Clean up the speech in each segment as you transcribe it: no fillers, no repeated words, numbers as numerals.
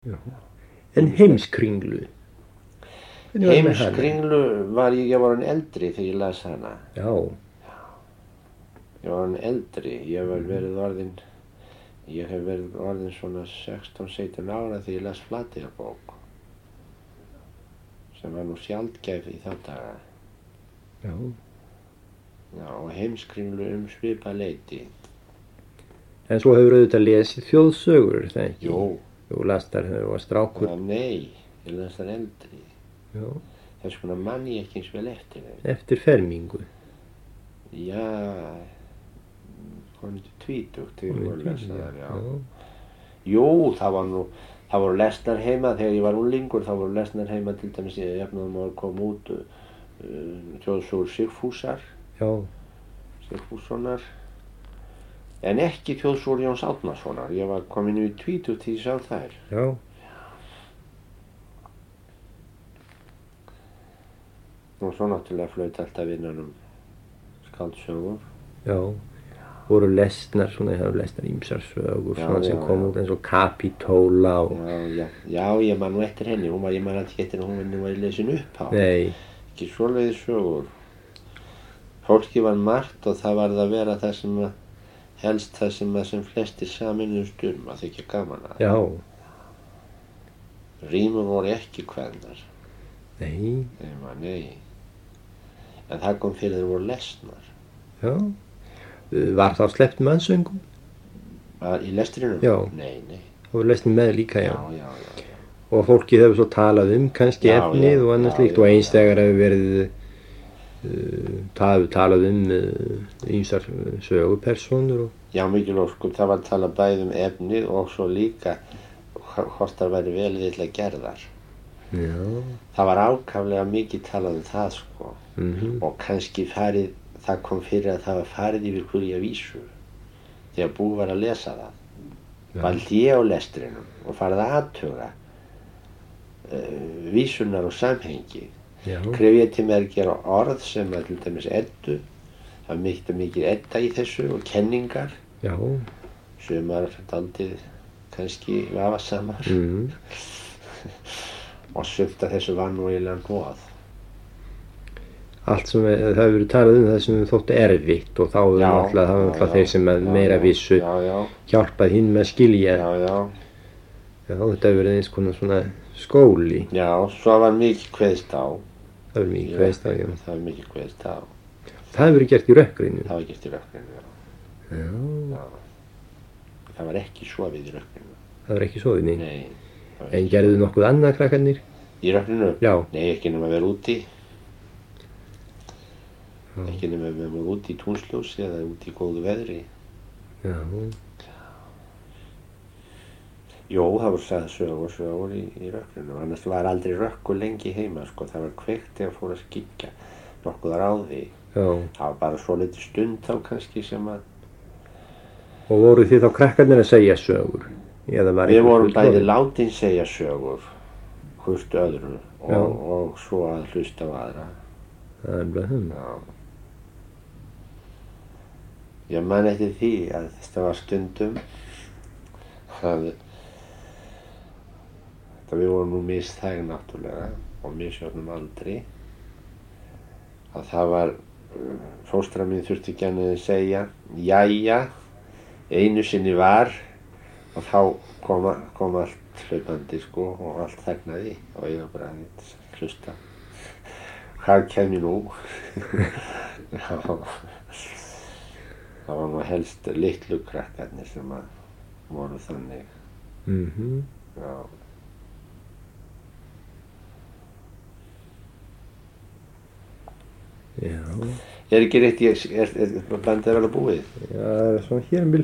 Já. En Heimskringlu? Heimskringlu ég var hann eldri þegar ég las hana. Já. Ég var hann eldri, ég hef verið orðin svona 16-17 ára þegar ég las Flateyjarbók, sem var nú sjaldgæf í þá daga. Já. Já, og Heimskringlu svipað leyti. En svo hefur auðvitað lesið þjóðsögur, það ekki? Jú. Þú las þar þegar þú var strákur. Já, nei, ég las þar eldri. Já. Þess vegna man ég ekki eins vel eftir þeim. Eftir fermingu? Já, komið til tvítugt þegar ég var að lesa þar, já. Jú, það voru lesnar heima, þegar ég var unglingur, þá voru lesnar heima til dæmis ég jafnum að koma út þjóðsögur Sigfúsar. Já. Sigfússonar. En ekki þjóðsögur Jóns Árnasonar. Ég var komin í tvítugt því ég sá þær. Já. Og svo náttúrulega flaut alltaf innan skáldsögur. Já. Voru lesnar, svona ég hafði lesnar ýmsar sögur, svona sem kom út eins og Kapítóla og... Já, ég man nú eftir henni, ég man alltaf eftir hún var lesin upp á. Nei. Ekki svoleiðis sögur. Fólki var margt og það varð að vera það sem helst það sem flestir saminuðust að þykja gaman að. Já. Rímur voru ekki kveðnar. Nei. Nei. En það kom fyrir þeir voru lesnar. Já. Var þá sleppt mannsöngum? Í lestrinum? Já. Nei. Það voru lesnir með líka, já. Já. Og fólkið hefur svo talað kannski efnið og annað slíkt og eins þegar hefur verið talað ýmsar sögupersónur og... Já, mikil óskum, það var talað bæði efnið og svo líka hvort það væri vel illa gerðar. Já. Það var ákaflega mikið talað það, sko. Og kannski það kom fyrir að það var farið yfir hverja vísu þegar búið var að lesa það. Valdi ég á lestrinum og farið að athuga vísunar og samhengi. Kref ég til mér að gera orð sem að til dæmis eddu. Það var mikið edda í þessu og kenningar. Já. Sumar daldið kannski vafasamar. Og sumt af þessu var nú eiginlega góð. Allt sem það hefur verið talað það sem þótti erfitt og þá það var náttúrulega þeir sem meira vissu hjálpað hinn með að skilja. Já, þetta hefur verið eins konar svona skóli. Já, svo var mikið kveðst á. Það var mikið kveðst á, já. Það var mikið kveðst á. Það hefur verið gert í Rökkrinu. Það var gert í Rökkrinu, já. Það var ekki sofið í Rökkrinu. Það var ekki sofið, nei? Nei. En gerðu nokkuð annað, krakkarnir? Í Rökkrinu? Já. Nei, ekki nema að vera úti. Ekki nema að vera úti í túnsljósi eða úti í góðu veðri. Já. Jó, það voru sagði sögur í Rökkrinu. Annars var aldrei rökkur lengi heima, sko. Það var kveikt þegar fór að skikja nokkuð á því. Já. Það var bara svo litið stund þá kannski sem að... Og voru þið þá krakkarnir að segja sögur? Við vorum bæði látin segja sögur, hvort öðru og svo að hlusta á aðra. Það er bara það. Já. Ég man eftir því að þetta var stundum að við vorum nú misþæg náttúrulega og misjöfnum aldri að það var fóstra mín þurfti ekki annað að segja jæja, einu sinni var og þá kom allt hlaupandi, sko, og allt þagnaði og ég var bara að hlusta. Hvað kem ég nú? Það var nú helst litlu krakkarnir sem að voru þannig. Já. Já. Er ekki rétt, bandið er alveg búið? Já, það er svona hér um bil.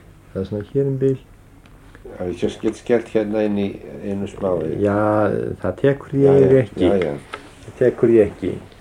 Það er svo skellt hérna inn í einu smái. Já, það tekur ég ekki. Já. Það tekur ég ekki.